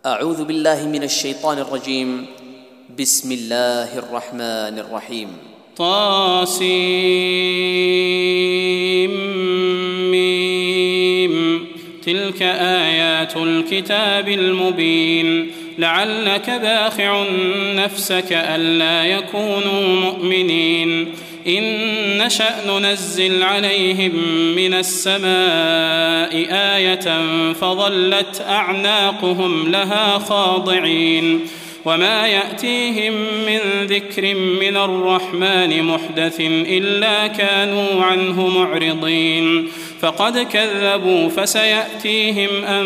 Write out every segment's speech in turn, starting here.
أعوذ بالله من الشيطان الرجيم. بسم الله الرحمن الرحيم. طاسيم. تلك آيات الكتاب المبين. لعلك باخع نفسك ألا يكونوا مؤمنين. إن نشأ ننزل عليهم من السماء آية فظلت أعناقهم لها خاضعين. وما يأتيهم من ذكر من الرحمن محدث إلا كانوا عنه معرضين. فقد كذبوا فسيأتيهم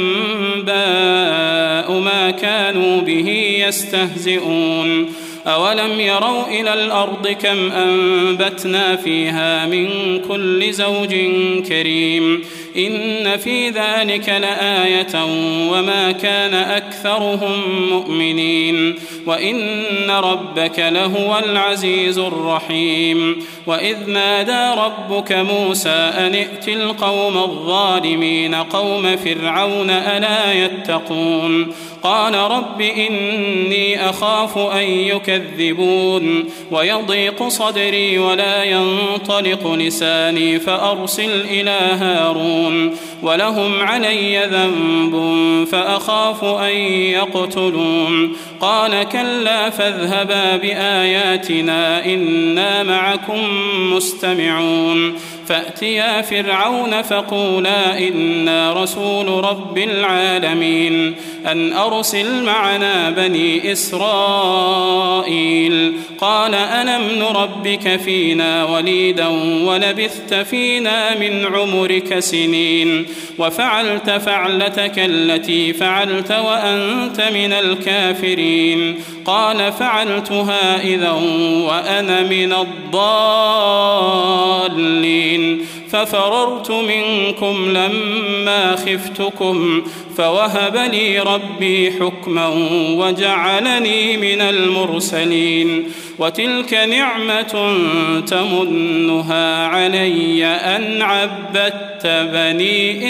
أنباء ما كانوا به يستهزئون. أولم يروا إلى الأرض كم أنبتنا فيها من كل زوج كريم. إن في ذلك لآية وما كان أكثرهم مؤمنين. وإن ربك لهو العزيز الرحيم. وإذ نادى ربك موسى أن ائت القوم الظالمين قوم فرعون ألا يتقون. قال رب إني أخاف أن يكذبون ويضيق صدري ولا ينطلق لساني فأرسل إلى هارون ولهم علي ذنب فأخاف أن يقتلون. قال كلا فاذهبا بآياتنا إنا معكم مستمعون. فأتيا فرعون فقولا إنا رسول رب العالمين أن أرسل معنا بني إسرائيل. قال ألم نربك فينا وليدا ولبثت فينا من عمرك سنين وفعلت فعلتك التي فعلت وأنت من الكافرين. قال فعلتها إذا وأنا من الضالين. ففررت منكم لما خفتكم فوهب لي ربي حكما وجعلني من المرسلين. وتلك نعمة تمنها علي أن عبدت بني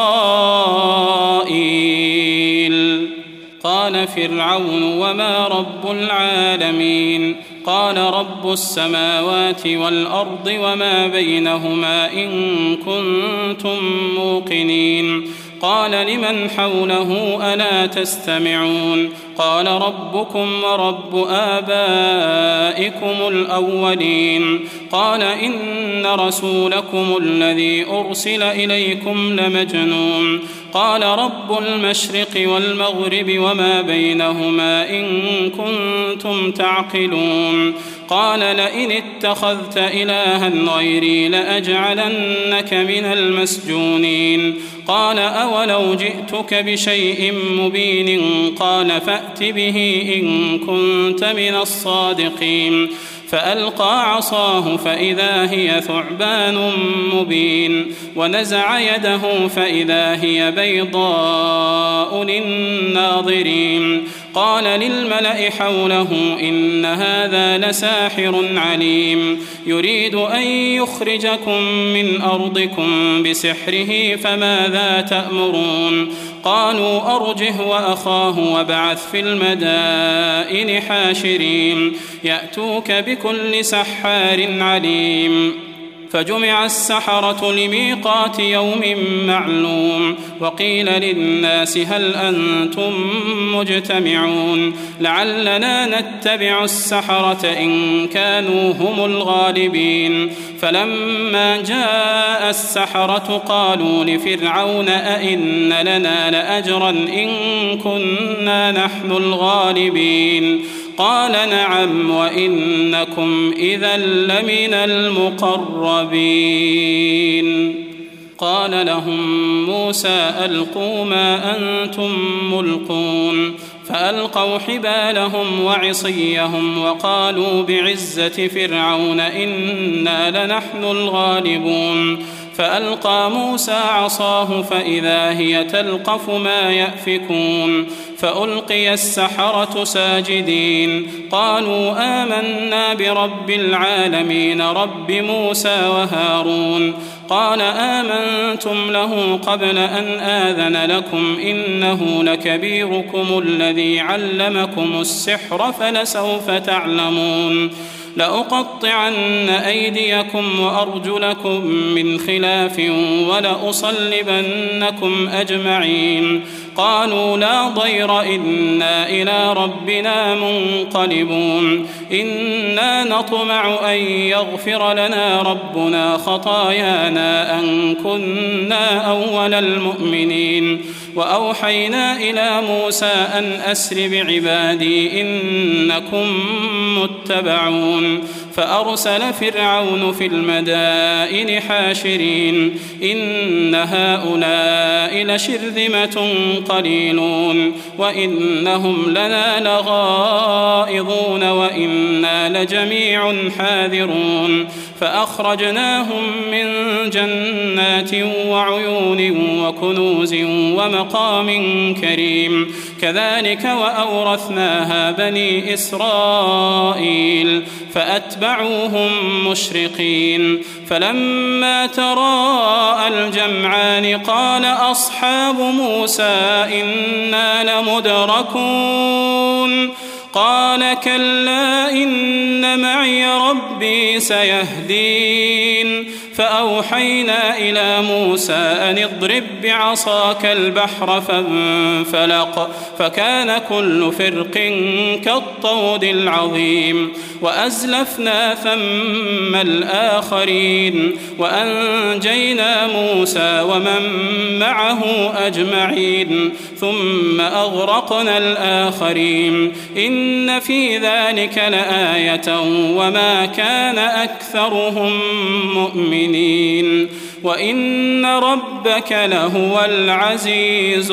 إسرائيل. قال فرعون وما رب العالمين. قال رب السماوات والأرض وما بينهما إن كنتم موقنين. قال لمن حوله ألا تستمعون. قال ربكم ورب آبائكم الأولين. قال إن رسولكم الذي أرسل إليكم لمجنون. قال رب المشرق والمغرب وما بينهما إن كنتم تعقلون. قال لئن اتخذت إلها غيري لأجعلنك من المسجونين. قال أولو جئتك بشيء مبين. قال فأت به إن كنت من الصادقين. فألقى عصاه فإذا هي ثعبان مبين. ونزع يده فإذا هي بيضاء للناظرين. قال للملأ حوله إن هذا لساحر عليم يريد أن يخرجكم من أرضكم بسحره فماذا تأمرون. قالوا أرجه وأخاه وابعث في المدائن حاشرين يأتوك بكل سحار عليم. فجمع السحرة لميقات يوم معلوم. وقيل للناس هل أنتم مجتمعون لعلنا نتبع السحرة إن كانوا هم الغالبين. فلما جاء السحرة قالوا لفرعون أئن لنا لأجرا إن كنا نحن الغالبين. قال نعم وإنكم إذا لمن المقربين. قال لهم موسى ألقوا ما أنتم ملقون. فألقوا حبالهم وعصيهم وقالوا بعزة فرعون إنا لنحن الغالبون. فألقى موسى عصاه فإذا هي تلقف ما يأفكون. فألقي السحرة ساجدين قالوا آمنا برب العالمين رب موسى وهارون. قال آمنتم له قبل أن آذن لكم إنه لكبيركم الذي علمكم السحر فلسوف تعلمون لأقطعن أيديكم وأرجلكم من خلاف ولأصلبنكم أجمعين قالوا لا ضير إنا إلى ربنا منقلبون إنا نطمع أن يغفر لنا ربنا خطايانا أن كنا أول المؤمنين وأوحينا إلى موسى أن أسر بعبادي إنكم متبعون فأرسل فرعون في المدائن حاشرين إن هؤلاء لشرذمة قليلون وإنهم لنا لغائظون وإنا لجميع حاذرون فأخرجناهم من جنات وعيون وكنوز ومقام كريم كذلك وأورثناها بني إسرائيل فأتبعوهم مشرقين فلما تراءى الجمعان قال أصحاب موسى إنا لمدركون قال كلا إن معي ربي سيهدين فأوحينا إلى موسى أن اضرب بعصاك البحر فانفلق فكان كل فرق كالطود العظيم وأزلفنا ثم الآخرين وأنجينا موسى ومن معه أجمعين ثم أغرقنا الآخرين إن في ذلك لآية وما كان أكثرهم مؤمنين وإن ربك لهو العزيز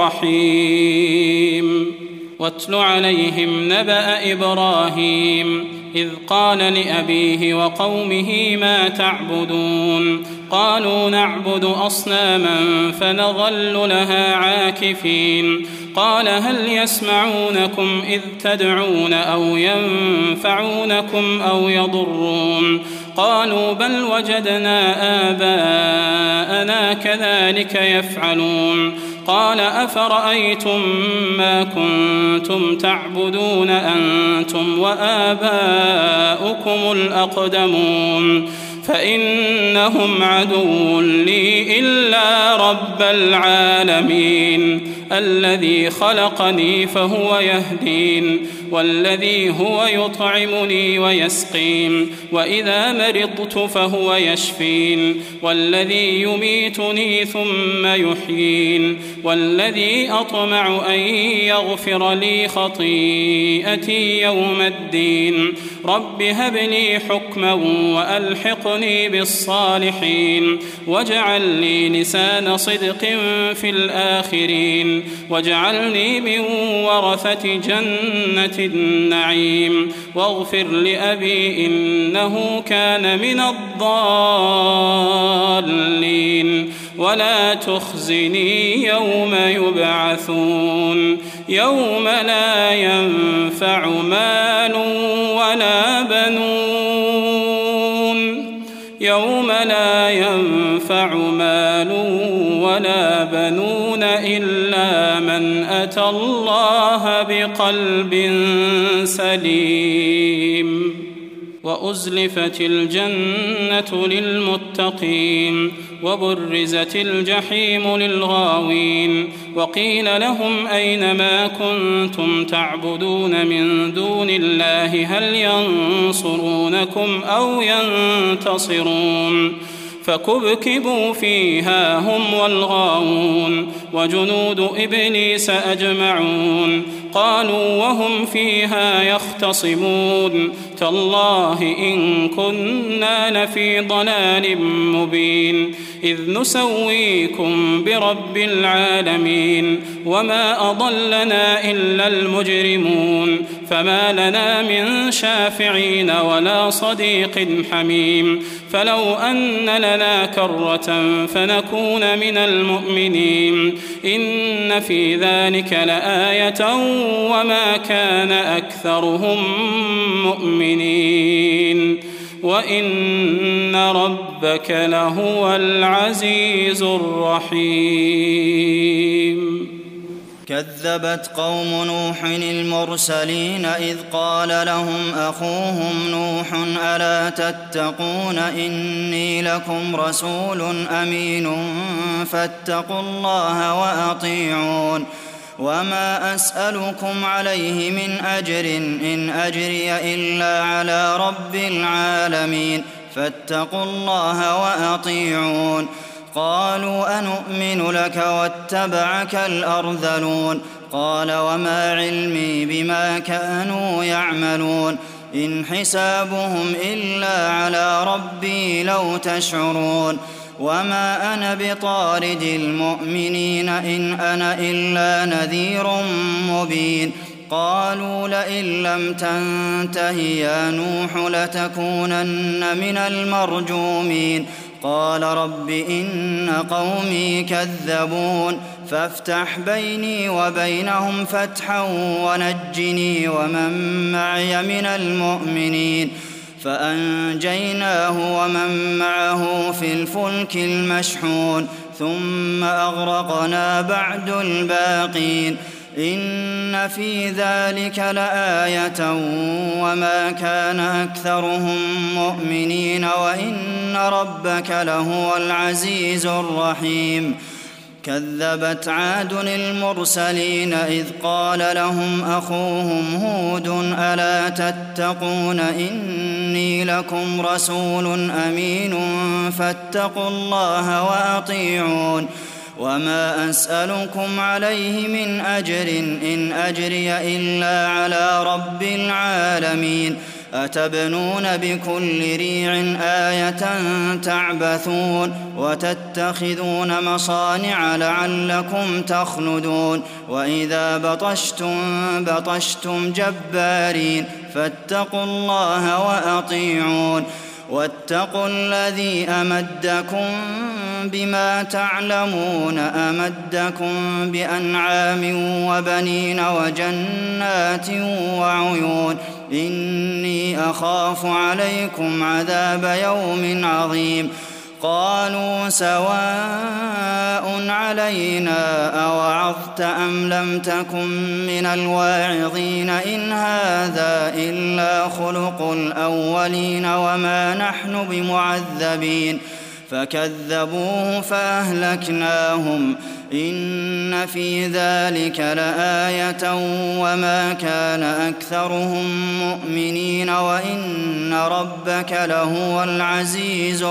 الرحيم واتل عليهم نبأ إبراهيم إذ قال لأبيه وقومه ما تعبدون قالوا نعبد أصناما فنظل لها عاكفين قال هل يسمعونكم إذ تدعون أو ينفعونكم أو يضرون قالوا بل وجدنا آباءنا كذلك يفعلون قال أفرأيتم ما كنتم تعبدون أنتم وآباؤكم الأقدمون فإنهم عدو لي إلا رب العالمين الذي خلقني فهو يهدين والذي هو يطعمني ويسقين وإذا مرضت فهو يشفين والذي يميتني ثم يحيين والذي أطمع أن يغفر لي خطيئتي يوم الدين رب هب لي حكما وألحقني بالصالحين واجعل لي لسان صدق في الآخرين واجعلني من ورثة جنة النعيم واغفر لأبي إنه كان من الضالين ولا تخزني يوم يبعثون يوم لا ينفع مال ولا بنون يوم لا ينفع مال ولا بنون إلا من أتى الله بقلب سليم وأزلفت الجنة للمتقين وبرزت الجحيم للغاوين وقيل لهم أين ما كنتم تعبدون من دون الله هل ينصرونكم أو ينتصرون فكبكبوا فيها هم والغاوون وجنود إبليس أجمعون قالوا وهم فيها يختصمون تالله إن كنا لفي ضلال مبين إذ نسويكم برب العالمين وما أضلنا إلا المجرمون فما لنا من شافعين ولا صديق حميم فلو أن لنا كرة فنكون من المؤمنين إن في ذلك لآية وما كان أكثرهم مؤمنين وإن ربك لهو العزيز الرحيم. كذبت قوم نوح المرسلين إذ قال لهم أخوهم نوح ألا تتقون إني لكم رسول أمين فاتقوا الله وأطيعون وما أسألكم عليه من أجر إن أجري إلا على رب العالمين فاتقوا الله وأطيعون قالوا أنؤمن لك واتبعك الأرذلون قال وما علمي بما كانوا يعملون إن حسابهم إلا على ربي لو تشعرون وما أنا بطارد المؤمنين إن أنا إلا نذير مبين قالوا لئن لم تنته يا نوح لتكونن من المرجومين قال رب إن قومي كذبون فافتح بيني وبينهم فتحا ونجني ومن معي من المؤمنين فأنجيناه ومن معه في الفلك المشحون ثم أغرقنا بعد الباقين إن في ذلك لآية وما كان أكثرهم مؤمنين وإن ربك لهو العزيز الرحيم. كذبت عاد المرسلين إذ قال لهم أخوهم هود ألا تتقون إني لكم رسول أمين فاتقوا الله وأطيعون وما أسألكم عليه من أجر إن أجري إلا على رب العالمين أتبنون بكل ريع آية تعبثون وتتخذون مصانع لعلكم تخلدون وإذا بطشتم جبارين فاتقوا الله وأطيعون واتقوا الذي أمدكم بما تعلمون أمدكم بأنعام وبنين وجنات وعيون إني أخاف عليكم عذاب يوم عظيم قالوا سواء علينا أوعظت أم لم تكن من الواعظين إن هذا إلا خلق الأولين وما نحن بمعذبين فكذبوه فأهلكناهم إن في ذلك لآية وما كان أكثرهم مؤمنين وإن ربك لهو العزيز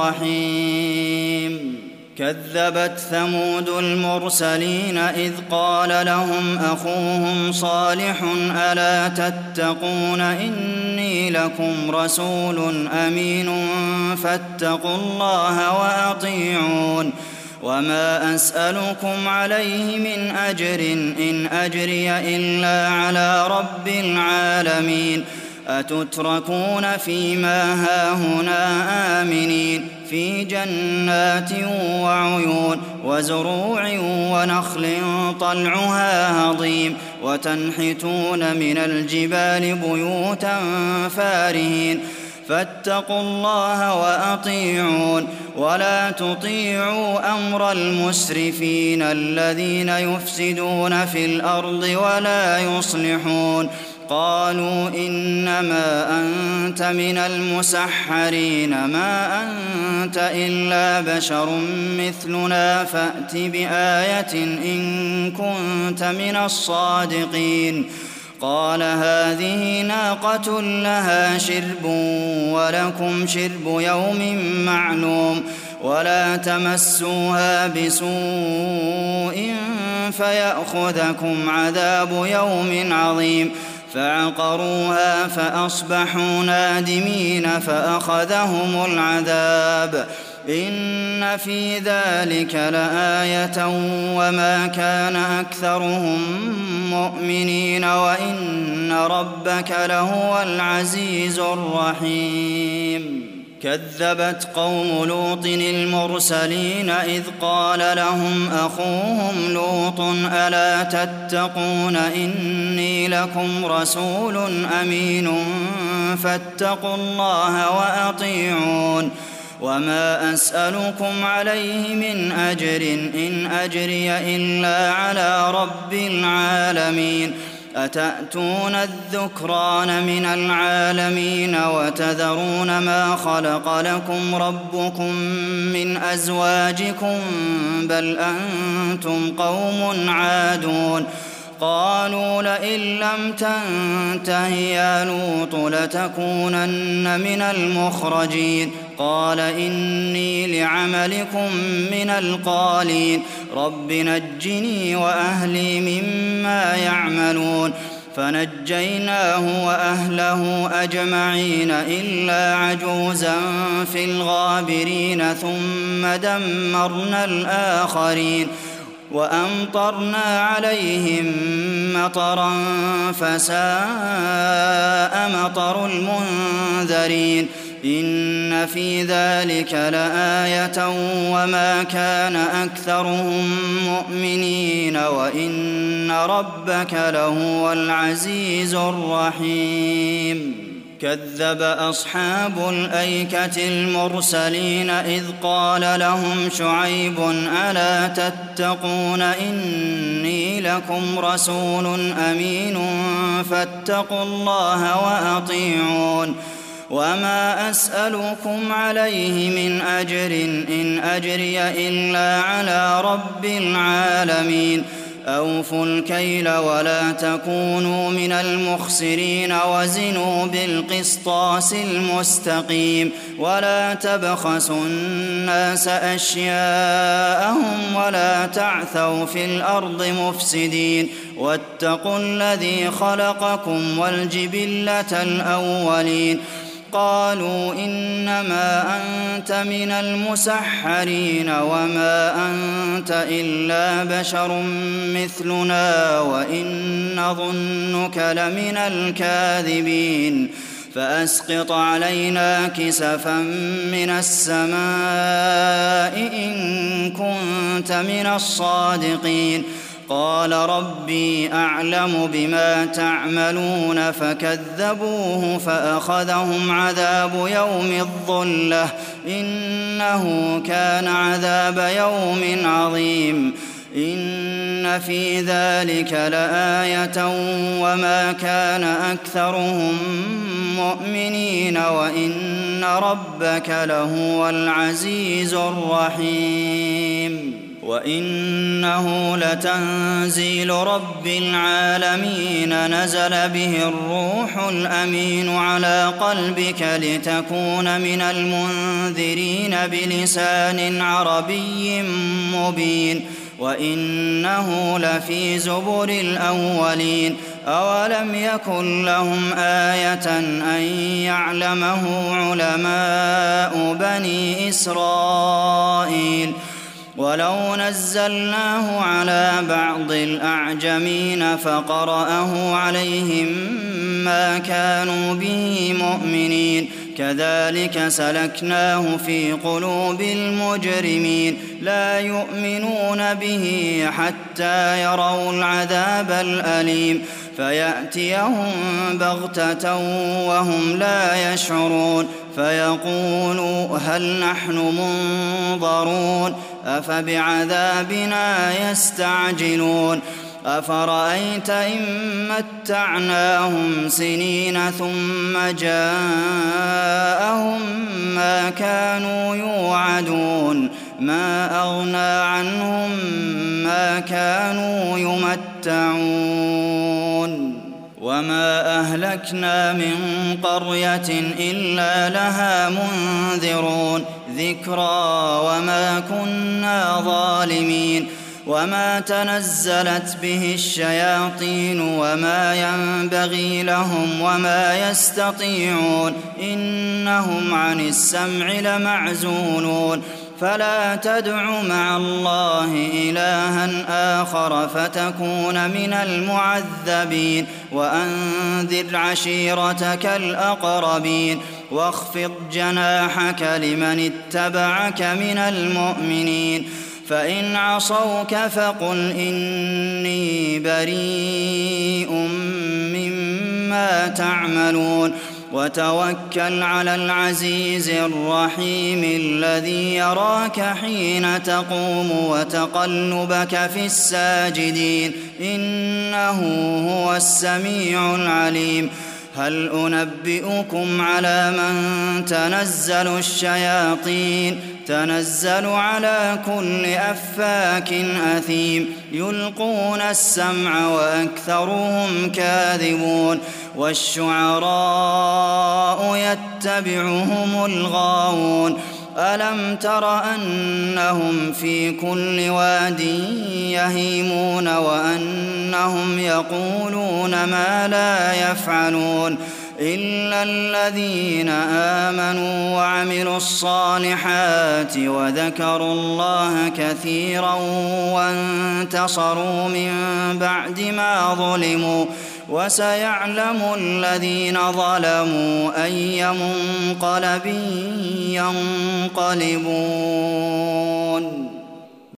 الرحيم. كذبت ثمود المرسلين إذ قال لهم أخوهم صالح ألا تتقون إني لكم رسول أمين فاتقوا الله وأطيعون وما أسألكم عليه من أجر إن أجري إلا على رب العالمين أتتركون فيما هاهنا آمنين في جنات وعيون وزروع ونخل طلعها هضيم وتنحتون من الجبال بيوتا فارهين فاتقوا الله وأطيعون ولا تطيعوا أمر المسرفين الذين يفسدون في الأرض ولا يصلحون قالوا إنما أنت من المسحرين ما أنت إلا بشر مثلنا فأت بآية إن كنت من الصادقين قال هذه ناقة لها شرب ولكم شرب يوم معلوم ولا تمسوها بسوء فيأخذكم عذاب يوم عظيم فعقروها فأصبحوا نادمين فأخذهم العذاب إن في ذلك لآية وما كان أكثرهم مؤمنين وإن ربك لهو العزيز الرحيم. كذبت قوم لوط المرسلين إذ قال لهم أخوهم لوط ألا تتقون إني لكم رسول أمين فاتقوا الله وأطيعون وما أسألكم عليه من أجر إن أجري إلا على رب العالمين أتأتون الذكران من العالمين وتذرون ما خلق لكم ربكم من أزواجكم بل أنتم قوم عادون قالوا لئن لم تنته يا لوط لتكونن من المخرجين قال إني لعملكم من القالين رب نجني وأهلي مما يعملون فنجيناه وأهله أجمعين إلا عجوزا في الغابرين ثم دمرنا الآخرين وأمطرنا عليهم مطرا فساء مطر المنذرين إن في ذلك لآية وما كان أكثرهم مؤمنين وإن ربك لهو العزيز الرحيم كذب أصحاب الأيكة المرسلين إذ قال لهم شعيب ألا تتقون إني لكم رسول أمين فاتقوا الله وأطيعون وما أسألكم عليه من أجر إن أجري إلا على رب العالمين أوفوا الكيل ولا تكونوا من المخسرين وزنوا بالقسطاس المستقيم ولا تبخسوا الناس أشياءهم ولا تعثوا في الأرض مفسدين واتقوا الذي خلقكم والجبلة الأولين قالوا إنما أنت من المسحرين وما أنت إلا بشر مثلنا وإن نظنك لمن الكاذبين فأسقط علينا كسفا من السماء إن كنت من الصادقين قال ربي أعلم بما تعملون فكذبوه فأخذهم عذاب يوم الظلة إنه كان عذاب يوم عظيم إن في ذلك لآية وما كان أكثرهم مؤمنين وإن ربك لهو العزيز الرحيم وإنه لتنزيل رب العالمين نزل به الروح الأمين على قلبك لتكون من المنذرين بلسان عربي مبين وإنه لفي زبر الأولين أولم يكن لهم آية أن يعلمه علماء بني إسرائيل ولو نزلناه على بعض الأعجمين فقرأه عليهم ما كانوا به مؤمنين كذلك سلكناه في قلوب المجرمين لا يؤمنون به حتى يروا العذاب الأليم فيأتيهم بغتة وهم لا يشعرون فيقولوا هل نحن منظرون أفبعذابنا يستعجلون أفرأيت إن متعناهم سنين ثم جاءهم ما كانوا يوعدون ما أغنى عنهم ما كانوا يمتعون وما أهلكنا من قرية إلا لها منذرون ذكرى وما كنا ظالمين وما تنزلت به الشياطين وما ينبغي لهم وما يستطيعون إنهم عن السمع لمعزولون فلا تدع مع الله إلها آخر فتكون من المعذبين وأنذر عشيرتك الأقربين واخفض جناحك لمن اتبعك من المؤمنين فإن عصوك فقل إني بريء مما تعملون وتوكل على العزيز الرحيم الذي يراك حين تقوم وتقلبك في الساجدين إنه هو السميع العليم هل أنبئكم على من تنزل الشياطين تنزل على كل أفاك أثيم يلقون السمع وأكثرهم كاذبون والشعراء يتبعهم الغاوون ألم تر أنهم في كل واد يهيمون وأنهم يقولون ما لا يفعلون إلا الذين آمنوا وعملوا الصالحات وذكروا الله كثيرا وانتصروا من بعد ما ظلموا وسيعلم الذين ظلموا أي منقلب ينقلبون